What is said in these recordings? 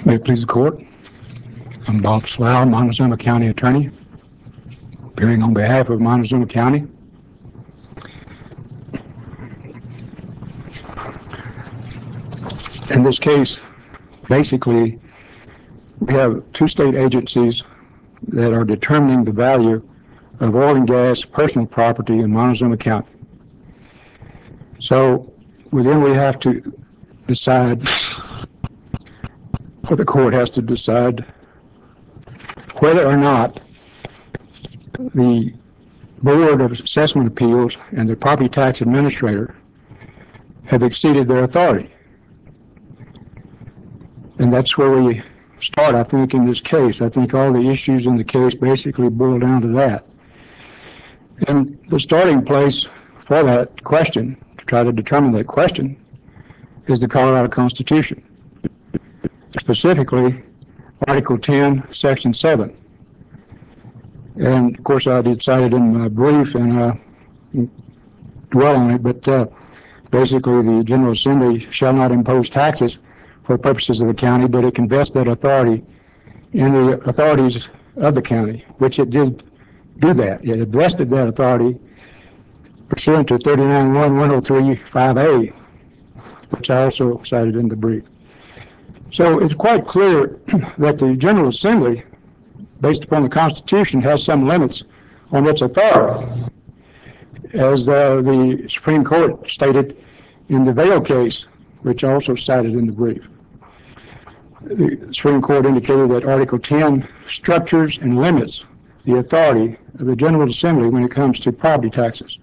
May it please the court. I'm Bob Slough, Montezuma County Attorney, appearing on behalf of Montezuma County. In this case, basically, we have two state agencies that are determining the value of oil and gas personal property in Montezuma County. So, then we have to decide, or the court has to decide, whether or not the Board of Assessment Appeals and the Property Tax Administrator have exceeded their authority. And that's where we start, I think, in this case. I think all the issues in the case basically boil down to that. And the starting place for that question, to try to determine that question, is the Colorado Constitution. Specifically, Article 10, Section 7. And, of course, I decided in my brief and dwell on it, but basically the General Assembly shall not impose taxes for purposes of the county, but it can vest that authority in the authorities of the county, which it did do that. It vested that authority pursuant to 39.1.103.5a, which I also cited in the brief. So it's quite clear that the General Assembly, based upon the Constitution, has some limits on its authority. As the Supreme Court stated in the Vail case, which I also cited in the brief. The Supreme Court indicated that Article 10 structures and limits the authority of the General Assembly when it comes to property taxes.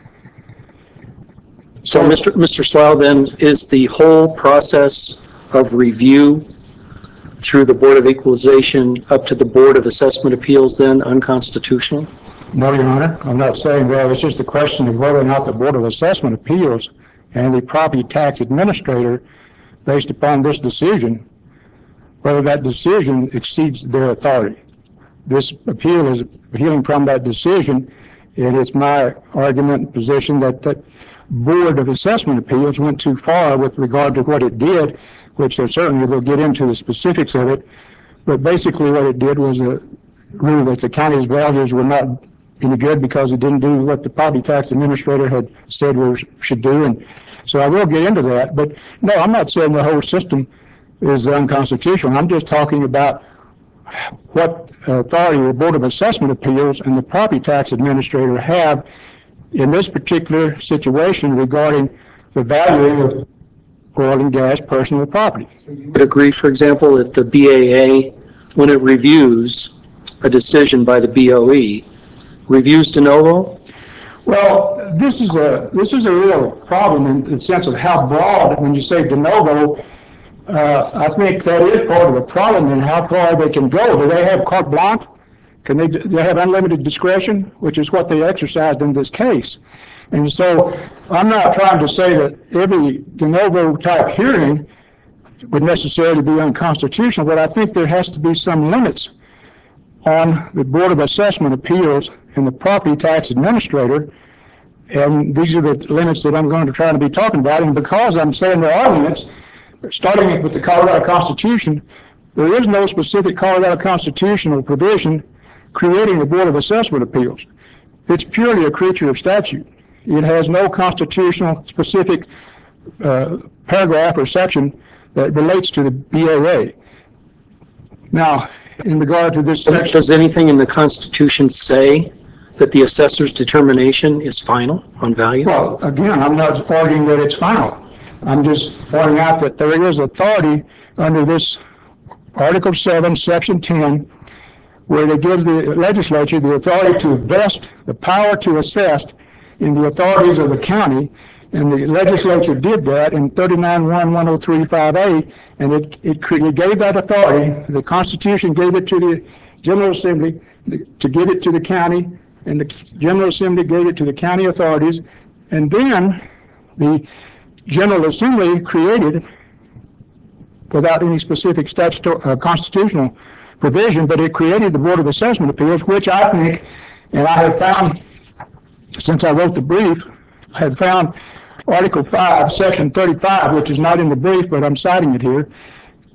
So, Mr. Slough, then, is the whole process of review through the Board of Equalization up to the Board of Assessment Appeals then unconstitutional? No, Your Honor. I'm not saying that. It's just a question of whether or not the Board of Assessment Appeals and the Property Tax Administrator, based upon this decision, whether that decision exceeds their authority. This appeal is appealing from that decision, and it's my argument and position that the Board of Assessment Appeals went too far with regard to what it did, which certainly we'll get into the specifics of it, but basically what it did was rule that the county's values were not any good because it didn't do what the Property Tax Administrator had said we should do, and so I will get into that, but no, I'm not saying the whole system is unconstitutional. I'm just talking about what authority the Board of Assessment Appeals and the Property Tax Administrator have in this particular situation regarding the valuing of oil and gas personal property. You would agree, for example, that the BAA, when it reviews a decision by the BOE, reviews de novo? Well, this is a real problem in the sense of how broad, when you say de novo, I think that is part of the problem in how far they can go. Do they have carte blanche? Do they have unlimited discretion, which is what they exercised in this case? And so I'm not trying to say that every de novo type hearing would necessarily be unconstitutional, but I think there has to be some limits on the Board of Assessment Appeals and the Property Tax Administrator, and these are the limits that I'm going to try to be talking about. And because I'm saying there are limits, starting with the Colorado Constitution, there is no specific Colorado constitutional provision creating the Board of Assessment Appeals. It's purely a creature of statute. It has no constitutional specific paragraph or section that relates to the BAA. Now, in regard to this section, does anything in the Constitution say that the assessor's determination is final on value? Well, again, I'm not arguing that it's final. I'm just pointing out that there is authority under this Article 7, Section 10, where it gives the legislature the authority to vest the power to assess in the authorities of the county, and the legislature did that in 39.1.103.5a, and it gave that authority. The Constitution gave it to the General Assembly to give it to the county, and the General Assembly gave it to the county authorities, and then the General Assembly created, without any specific constitutional provision, but it created the Board of Assessment Appeals, which I think, and I have found, since I wrote the brief, I have found Article 5, Section 35, which is not in the brief, but I'm citing it here,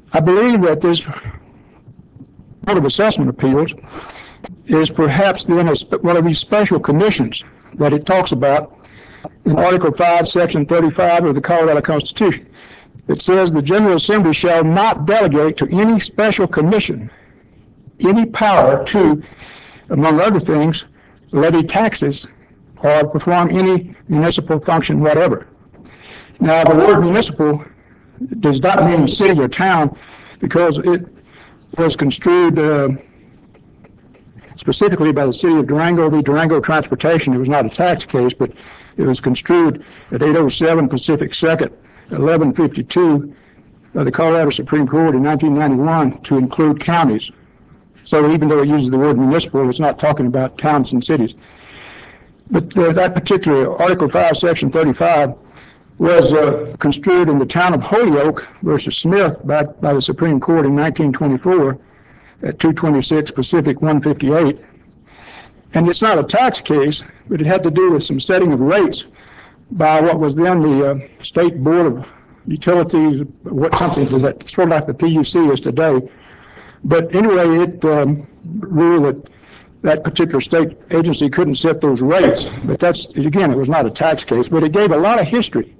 I believe that this Board of Assessment Appeals is perhaps then one of these special commissions that it talks about in Article 5, Section 35 of the Colorado Constitution. It says the General Assembly shall not delegate to any special commission any power to, among other things, levy taxes or perform any municipal function whatever. Now, the word municipal does not mean city or town because it was construed specifically by the city of Durango, the Durango Transportation. It was not a tax case, but it was construed at 807 Pacific 2nd, 1152 by the Colorado Supreme Court in 1991 to include counties. So even though it uses the word municipal, it's not talking about towns and cities. But that particular Article 5, Section 35 was construed in the town of Holyoke versus Smith by the Supreme Court in 1924 at 226 Pacific 158. And it's not a tax case, but it had to do with some setting of rates by what was then the State Board of Utilities, something that sort of like the PUC is today. But anyway, it ruled that particular state agency couldn't set those rates. But that's, again, it was not a tax case, but it gave a lot of history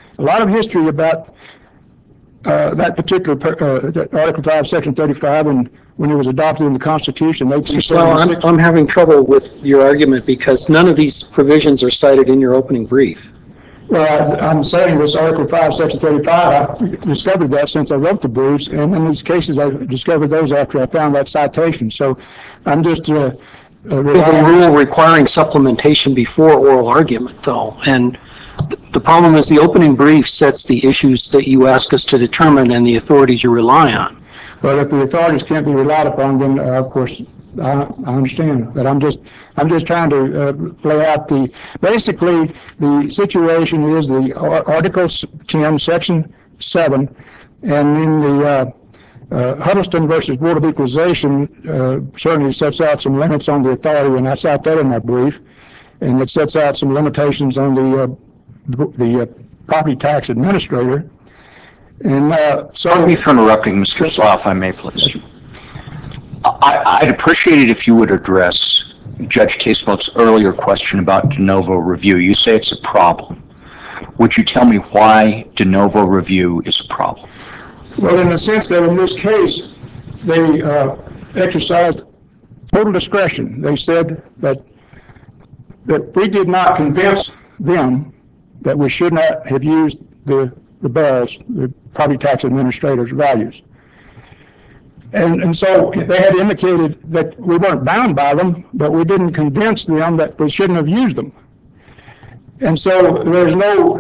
about that particular Article 5, Section 35, and when it was adopted in the Constitution. Well, I'm having trouble with your argument because none of these provisions are cited in your opening brief. Well, I'm saying this Article 5, Section 35, I discovered that since I wrote the briefs, and in these cases I discovered those after I found that citation. So I'm just a rule requiring supplementation before oral argument, though, and the problem is the opening brief sets the issues that you ask us to determine and the authorities you rely on. Well, if the authorities can't be relied upon, then of course I understand. But I'm just trying to lay out basically the situation is the Article 10, Section 7, and in the Huddleston versus Board of Equalization certainly sets out some limits on the authority, and I cite that in my brief, and it sets out some limitations on the property tax administrator. And pardon me for interrupting, Mr. Slaw, if I may, please. I'd appreciate it if you would address Judge Casemote's earlier question about de novo review. You say it's a problem. Would you tell me why de novo review is a problem? Well, in the sense that in this case, they exercised total discretion. They said that we did not convince them that we should not have used the BAR's, the property tax administrator's values. And so they had indicated that we weren't bound by them, but we didn't convince them that we shouldn't have used them. And so there's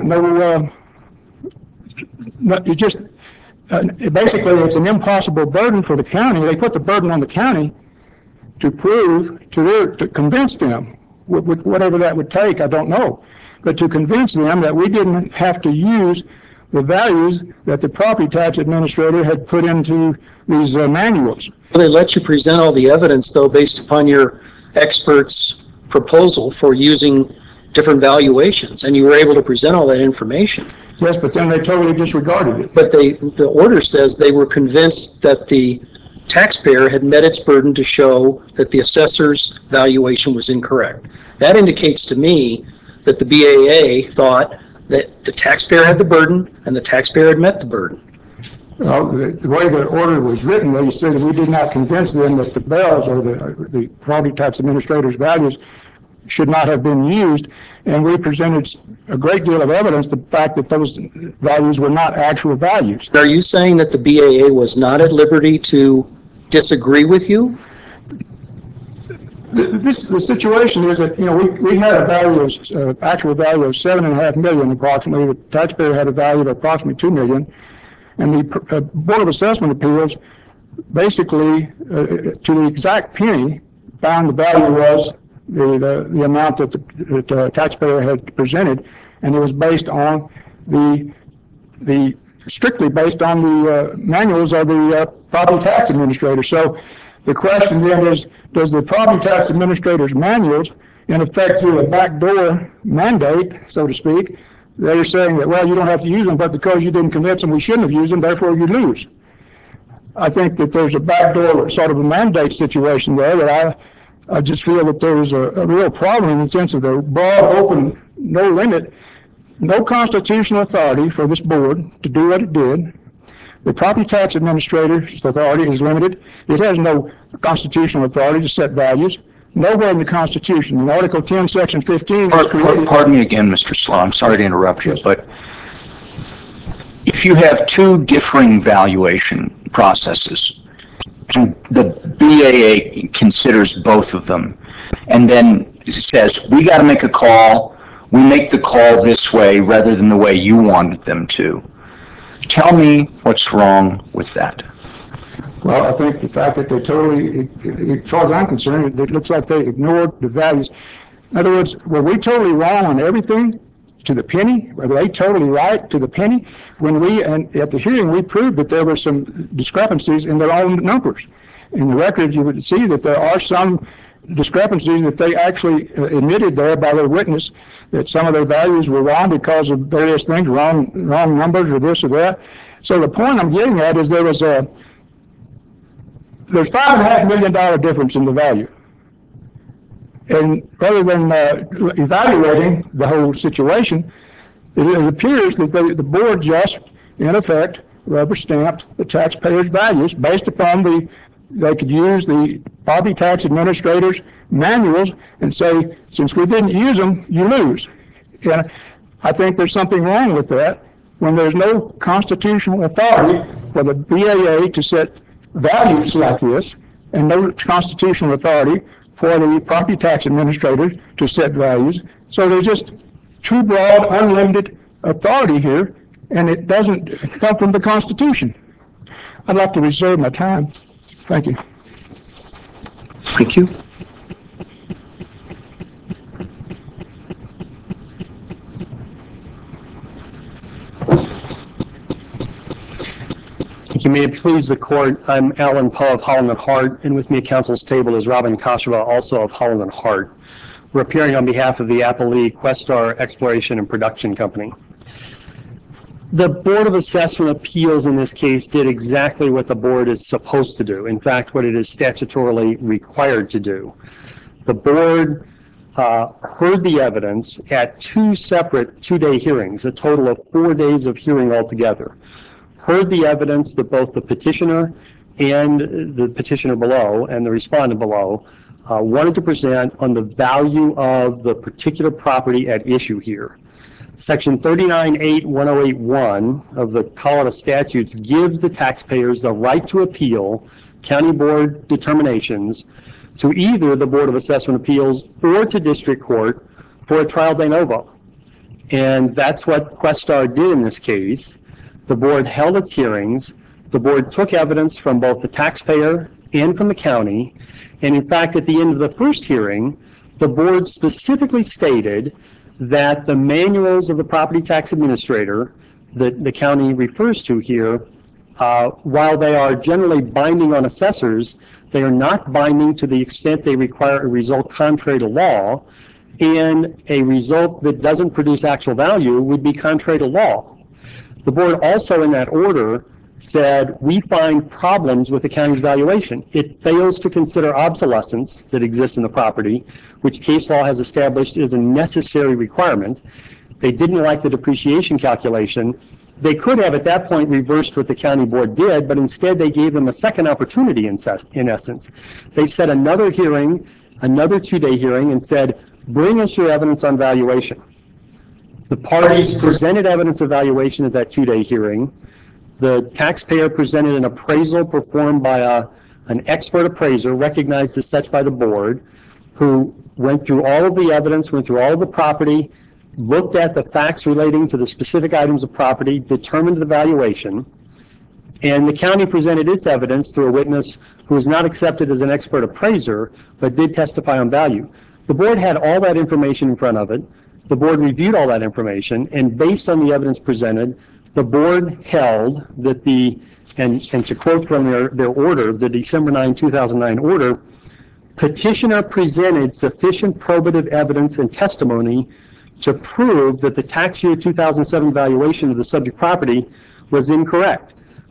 basically it's an impossible burden for the county. They put the burden on the county to convince them, whatever that would take, I don't know, but to convince them that we didn't have to use the values that the property tax administrator had put into these manuals. Well, they let you present all the evidence, though, based upon your expert's proposal for using different valuations, and you were able to present all that information. Yes, but then they totally disregarded it. But the order says they were convinced that the taxpayer had met its burden to show that the assessor's valuation was incorrect. That indicates to me that the BAA thought that the taxpayer had the burden and the taxpayer had met the burden. Well, the way the order was written, they said that we did not convince them that the BAR's or the property tax administrator's values should not have been used, and we presented a great deal of evidence, the fact that those values were not actual values. Are you saying that the BAA was not at liberty to disagree with you? The situation is that, we had a value of, actual value of $7.5 million approximately. The taxpayer had a value of approximately $2 million. And the Board of Assessment Appeals basically, to the exact penny, found the value was the amount that the taxpayer had presented, and it was based on strictly based on the manuals of the property tax administrator. So the question then is, does the property tax administrator's manuals, in effect through a backdoor mandate, so to speak, they're saying that, well, you don't have to use them, but because you didn't convince them we shouldn't have used them, therefore you lose. I think that there's a backdoor sort of a mandate situation there that I just feel that there's a real problem in the sense of the broad, open, no limit, no constitutional authority for this board to do what it did. The property tax administrator's authority is limited. It has no constitutional authority to set values. Nowhere in the Constitution, in Article 10, Section 15, is created. Pardon me again, Mr. Slaw, I'm sorry to interrupt you, but if you have two differing valuation processes, and the BAA considers both of them, and then says, we got to make a call, we make the call this way rather than the way you wanted them to. Tell me what's wrong with that. Well, I think the fact that they totally, as far as I'm concerned, it looks like they ignored the values. In other words, were we totally wrong on everything to the penny? Were they totally right to the penny? When and at the hearing, we proved that there were some discrepancies in their own numbers. In the record, you would see that there are some discrepancies that they actually admitted there by their witness, that some of their values were wrong because of various things, wrong numbers or this or that. So the point I'm getting at is there's $5.5 million difference in the value. And rather than evaluating the whole situation, it appears that the board just, in effect, rubber stamped the taxpayers' values based upon they could use the property tax administrators' manuals and say, since we didn't use them, you lose. And I think there's something wrong with that when there's no constitutional authority for the BAA to set values like this, and no constitutional authority for the property tax administrator to set values. So there's just too broad, unlimited authority here, and it doesn't come from the Constitution. I'd like to reserve my time. Thank you. Thank you. Thank you. May it please the court, I'm Alan Poe of Holland and Hart, and with me at council's table is Robin Kosheva, also of Holland and Hart. We're appearing on behalf of the Applee Questar Exploration and Production Company. The Board of Assessment Appeals in this case did exactly what the board is supposed to do. In fact, what it is statutorily required to do. The board heard the evidence at two separate two-day hearings, a total of 4 days of hearing altogether. Heard the evidence that both the petitioner and the petitioner below and the respondent below wanted to present on the value of the particular property at issue here. Section 39.8.1081 of the Colorado statutes gives the taxpayers the right to appeal county board determinations to either the Board of Assessment Appeals or to district court for a trial de novo. And that's what Questar did in this case. The board held its hearings. The board took evidence from both the taxpayer and from the county. And in fact, at the end of the first hearing, the board specifically stated that the manuals of the property tax administrator that the county refers to here, while they are generally binding on assessors, they are not binding to the extent they require a result contrary to law, and a result that doesn't produce actual value would be contrary to law. The board also in that order said, we find problems with the county's valuation. It fails to consider obsolescence that exists in the property, which case law has established is a necessary requirement. They didn't like the depreciation calculation. They could have at that point reversed what the county board did, but instead they gave them a second opportunity in essence. They set another hearing, another two-day hearing, and said, bring us your evidence on valuation. The parties presented evidence of valuation at that two-day hearing. The taxpayer presented an appraisal performed by an expert appraiser recognized as such by the board, who went through all of the evidence, went through all of the property, looked at the facts relating to the specific items of property, determined the valuation, and the county presented its evidence through a witness who was not accepted as an expert appraiser, but did testify on value. The board had all that information in front of it. The board reviewed all that information, and based on the evidence presented, the board held that and to quote from their order, the December 9, 2009 order, petitioner presented sufficient probative evidence and testimony to prove that the tax year 2007 valuation of the subject property was incorrect.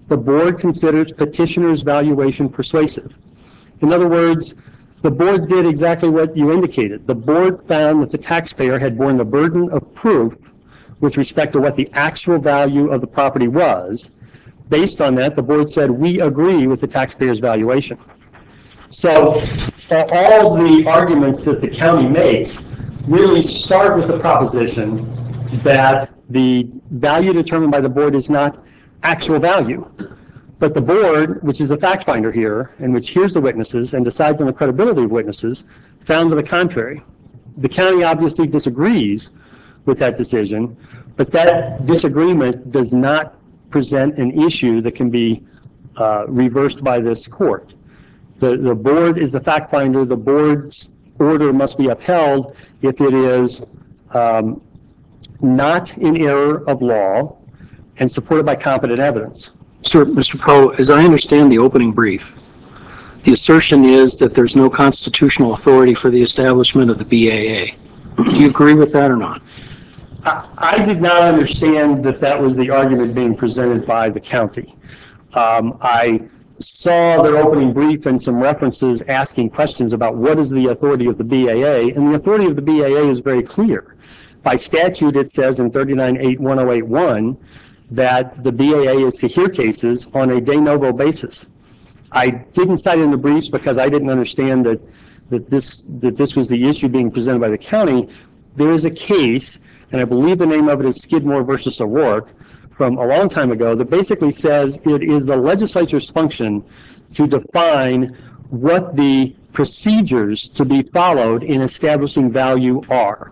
the board considers petitioner's valuation persuasive. In other words, the board did exactly what you indicated. The board found that the taxpayer had borne the burden of proof with respect to what the actual value of the property was. Based on that, the board said, we agree with the taxpayer's valuation. So all of the arguments that the county makes really start with the proposition that the value determined by the board is not actual value. But the board, which is a fact finder here, and which hears the witnesses and decides on the credibility of witnesses, found to the contrary. The county obviously disagrees with that decision, but that disagreement does not present an issue that can be reversed by this court. The board is the fact finder. The board's order must be upheld if it is not in error of law and supported by competent evidence. Mr. Poe, as I understand the opening brief, the assertion is that there's no constitutional authority for the establishment of the BAA. Do you agree with that or not? I did not understand that that was the argument being presented by the county. I saw their opening brief and some references asking questions about what is the authority of the BAA, and the authority of the BAA is very clear. By statute, it says in 39.81081 that the BAA is to hear cases on a de novo basis. I didn't cite it in the briefs because I didn't understand that this was the issue being presented by the county. There is a case, and I believe the name of it is Skidmore versus O'Rourke, from a long time ago, that basically says it is the legislature's function to define what the procedures to be followed in establishing value are.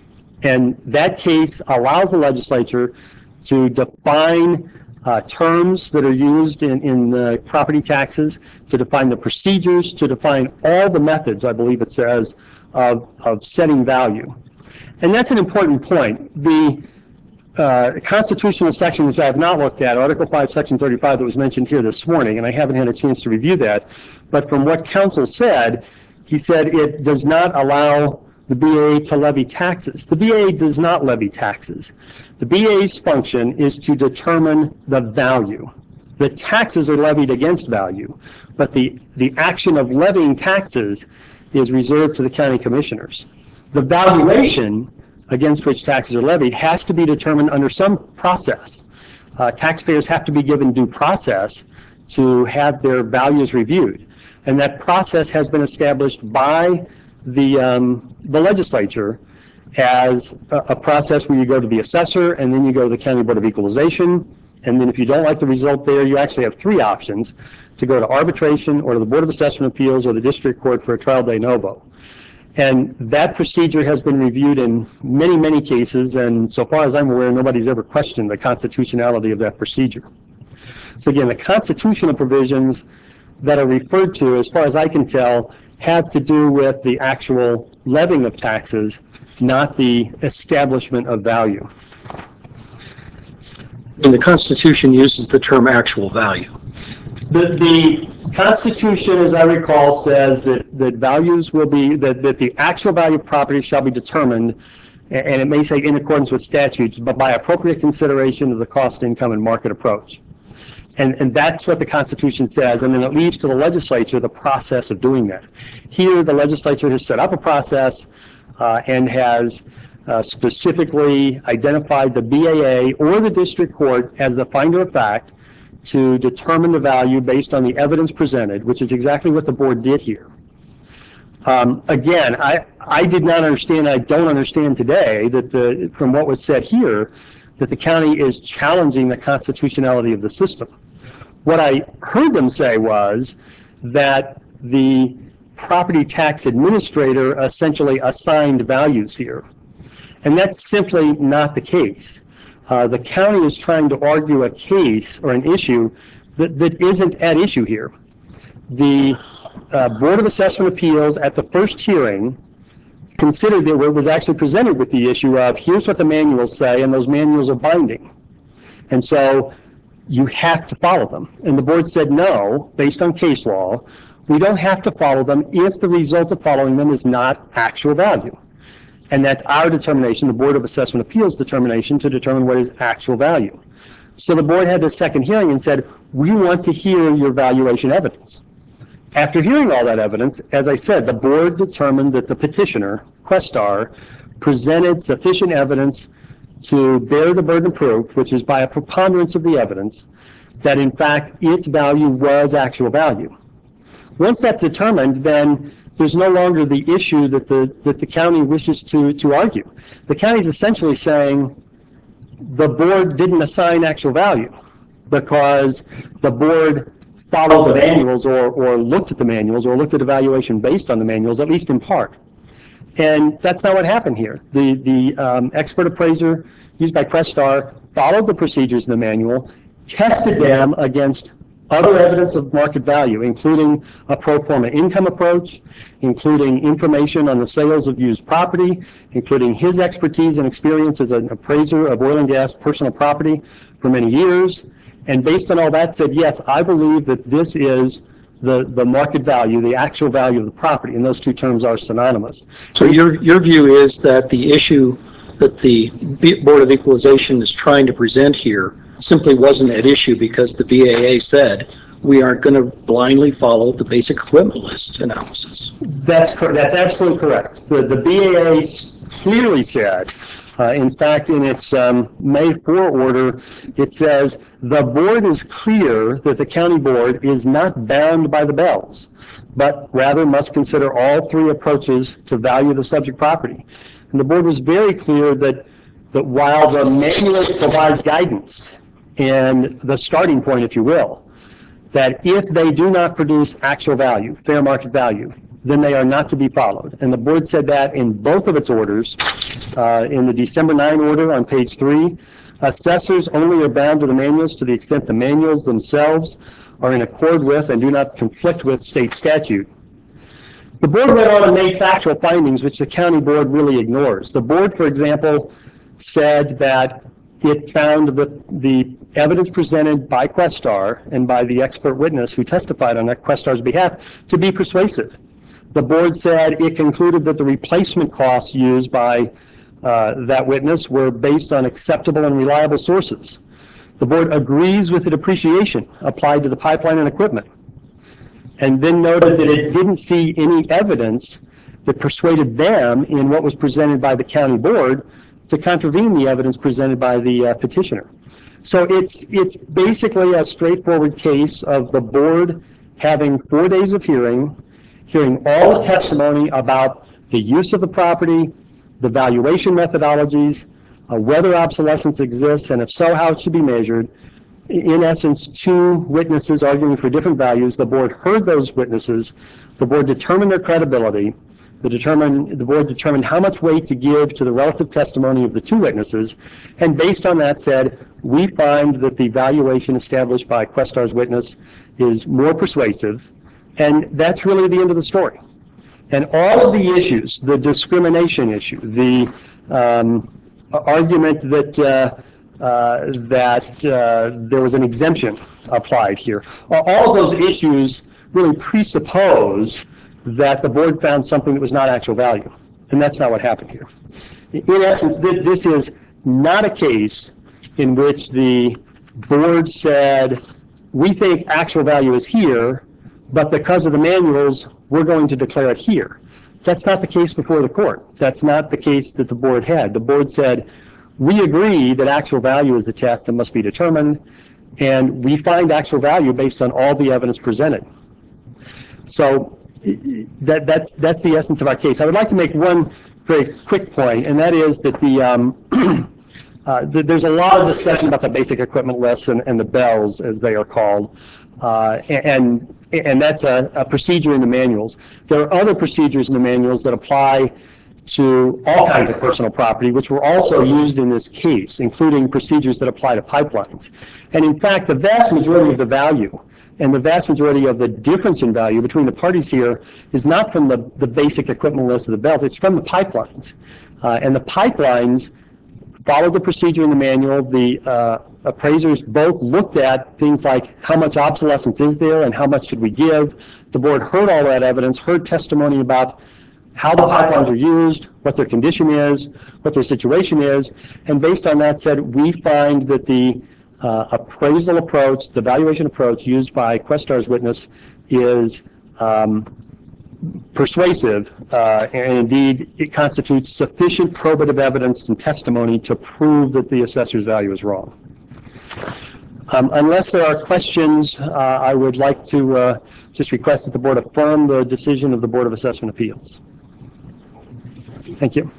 And that case allows the legislature to define terms that are used in property taxes, to define the procedures, to define all the methods, I believe it says, of setting value. And that's an important point. The constitutional section, which I have not looked at, Article 5, Section 35, that was mentioned here this morning, and I haven't had a chance to review that, but from what counsel said, he said it does not allow the BAA to levy taxes. The BAA does not levy taxes. The BAA's function is to determine the value. The taxes are levied against value, but the action of levying taxes is reserved to the county commissioners. The valuation against which taxes are levied has to be determined under some process. Taxpayers have to be given due process to have their values reviewed. And that process has been established by the legislature as a process where you go to the assessor and then you go to the County Board of Equalization. And then if you don't like the result there, you actually have three options: to go to arbitration or to the Board of Assessment Appeals or the district court for a trial de novo. And that procedure has been reviewed in many, many cases, and so far as I'm aware, nobody's ever questioned the constitutionality of that procedure. So again, the constitutional provisions that are referred to, as far as I can tell, have to do with the actual levying of taxes, not the establishment of value. And the Constitution uses the term actual value. The Constitution, as I recall, says that values will be, that the actual value of property shall be determined, and it may say in accordance with statutes, but by appropriate consideration of the cost, income, and market approach. And that's what the Constitution says, and then it leaves to the legislature the process of doing that. Here, the legislature has set up a process and has specifically identified the BAA or the district court as the finder of fact to determine the value based on the evidence presented, which is exactly what the board did here. Again, I did not understand, I don't understand today, that from what was said here, that the county is challenging the constitutionality of the system. What I heard them say was that the property tax administrator essentially assigned values here. And that's simply not the case. The county is trying to argue a case or an issue that isn't at issue here. The Board of Assessment Appeals at the first hearing considered that it was actually presented with the issue of, here's what the manuals say, and those manuals are binding. And so you have to follow them. And the board said, no, based on case law, we don't have to follow them if the result of following them is not actual value. And that's our determination, the Board of Assessment Appeals determination, to determine what is actual value. So the board had this second hearing and said, we want to hear your valuation evidence. After hearing all that evidence, as I said, the board determined that the petitioner, Questar, presented sufficient evidence to bear the burden of proof, which is by a preponderance of the evidence, that in fact its value was actual value. Once that's determined, then there's no longer the issue that the county wishes to argue. The county is essentially saying the board didn't assign actual value because the board followed the manuals or looked at the manuals or looked at evaluation based on the manuals, at least in part. And that's not what happened here. The expert appraiser used by Questar followed the procedures in the manual, tested them against other evidence of market value, including a pro forma income approach, including information on the sales of used property, including his expertise and experience as an appraiser of oil and gas personal property for many years. And based on all that said, yes, I believe that this is the market value, the actual value of the property, and those two terms are synonymous. So your view is that the issue that the Board of Equalization is trying to present here simply wasn't at issue because the BAA said we aren't going to blindly follow the basic equipment list analysis. That's correct. That's absolutely correct. The BAA clearly said, in fact, in its May 4 order, it says the board is clear that the county board is not bound by the bells, but rather must consider all three approaches to value the subject property. And the board was very clear that while the manual provides guidance and the starting point, if you will, that if they do not produce actual value, fair market value, then they are not to be followed. And the board said that in both of its orders. In the December 9 order on page 3, assessors only are bound to the manuals to the extent the manuals themselves are in accord with and do not conflict with state statute. The board went on and made factual findings which the county board really ignores. The board, for example, said that it found that the evidence presented by Questar and by the expert witness who testified on Questar's behalf to be persuasive. The board said it concluded that the replacement costs used by that witness were based on acceptable and reliable sources. The board agrees with the depreciation applied to the pipeline and equipment, and then noted that it didn't see any evidence that persuaded them in what was presented by the county board to contravene the evidence presented by the petitioner. So it's basically a straightforward case of the board having 4 days of hearing all the testimony about the use of the property, the valuation methodologies, whether obsolescence exists, and if so, how it should be measured. In essence, 2 witnesses arguing for different values. The board heard those witnesses. The board determined their credibility. The board determined how much weight to give to the relative testimony of the 2 witnesses, and based on that said, we find that the valuation established by Questar's witness is more persuasive, and that's really the end of the story. And all of the issues, the discrimination issue, the argument that there was an exemption applied here, all of those issues really presuppose that the board found something that was not actual value. And that's not what happened here. In essence, this is not a case in which the board said, we think actual value is here, but because of the manuals, we're going to declare it here. That's not the case before the court. That's not the case that the board had. The board said, we agree that actual value is the test that must be determined, and we find actual value based on all the evidence presented. So that's the essence of our case. I would like to make one very quick point, and that is that there's a lot of discussion about the basic equipment lists and the bells, as they are called, and that's a procedure in the manuals. There are other procedures in the manuals that apply to all kinds of personal property, which were also used in this case, including procedures that apply to pipelines. And in fact, the vast majority of the value and the vast majority of the difference in value between the parties here is not from the basic equipment list of the bells, it's from the pipelines. And the pipelines followed the procedure in the manual. The appraisers both looked at things like how much obsolescence is there and how much should we give. The board heard all that evidence, heard testimony about how the pipelines are used, what their condition is, what their situation is, and based on that said, we find that the appraisal approach, the valuation approach used by Questar's witness is persuasive, and indeed it constitutes sufficient probative evidence and testimony to prove that the assessor's value is wrong. Unless there are questions, I would like to just request that the board affirm the decision of the Board of Assessment Appeals. Thank you.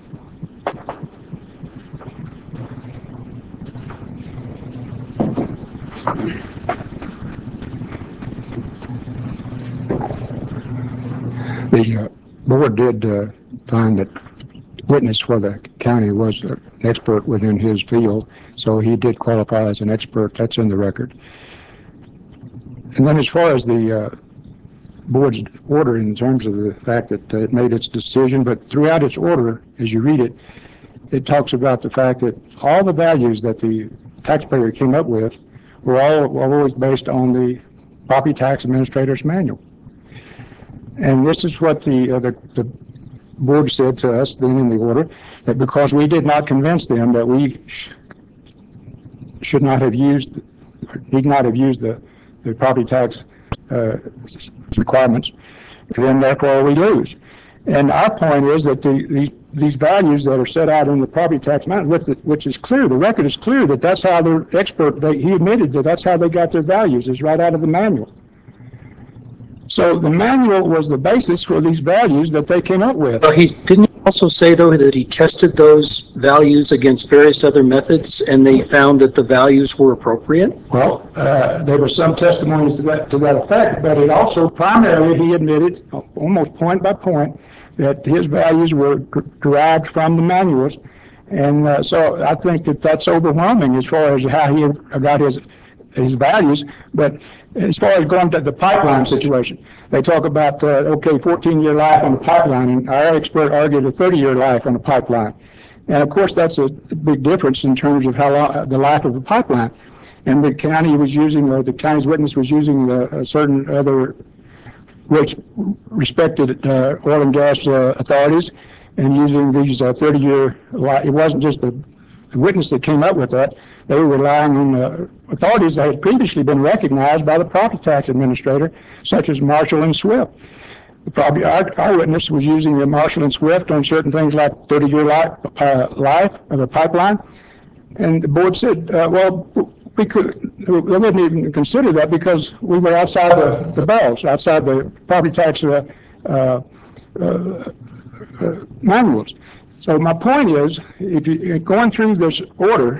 The board did find that witness for the county was an expert within his field, so he did qualify as an expert. That's in the record. And then as far as the board's order in terms of the fact that it made its decision, but throughout its order, as you read it, it talks about the fact that all the values that the taxpayer came up with were always based on the Property Tax Administrator's Manual. And this is what the board said to us then in the order, that because we did not convince them that we should not have used, need not have used the property tax requirements, then therefore we lose. And our point is that these values that are set out in the property tax manual, which is clear, the record is clear that that's how the expert, he admitted that that's how they got their values, is right out of the manual. So the manual was the basis for these values that they came up with. Well, didn't he also say, though, that he tested those values against various other methods and they found that the values were appropriate? Well, there were some testimonies to that effect, but it also primarily, he admitted, almost point by point, that his values were derived from the manuals. And so I think that that's overwhelming as far as how he got his values. But as far as going to the pipeline situation, they talk about, 14-year life on the pipeline, and our expert argued a 30-year life on the pipeline. And of course, that's a big difference in terms of how long, the life of the pipeline. And the county was using, or the county's witness was using certain other respected oil and gas authorities, and using these 30-year life. It wasn't just the witness that came up with that. They were relying on authorities that had previously been recognized by the Property Tax Administrator, such as Marshall and Swift. Our witness was using the Marshall and Swift on certain things like 30-year life of the pipeline. And the board said, we wouldn't even consider that because we were outside the bells, outside the property tax manuals. So my point is, if you're going through this order,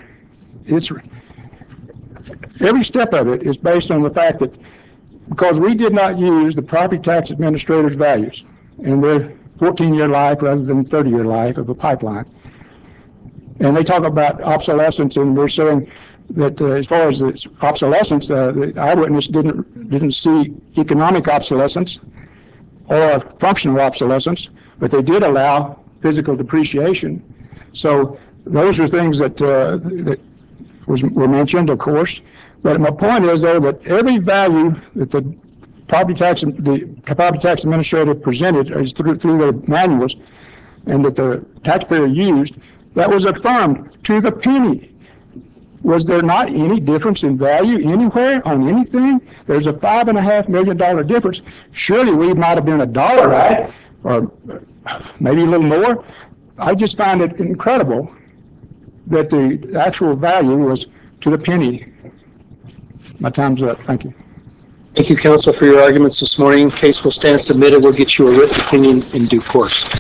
every step of it is based on the fact that because we did not use the Property Tax Administrator's values in their 14-year life rather than 30-year life of a pipeline. And they talk about obsolescence, and we're saying that as far as the obsolescence, the eyewitness didn't see economic obsolescence or functional obsolescence, but they did allow physical depreciation. So those are things that were mentioned, of course. But my point is, though, that every value that the property tax administrator presented is through their manuals, and that the taxpayer used, that was affirmed to the penny. Was there not any difference in value anywhere on anything? There's a $5.5 million difference. Surely we might have been $1 right, or maybe a little more. I just find it incredible that the actual value was to the penny. My time's up. Thank you. Thank you, counsel, for your arguments this morning. Case will stand submitted. We'll get you a written opinion in due course.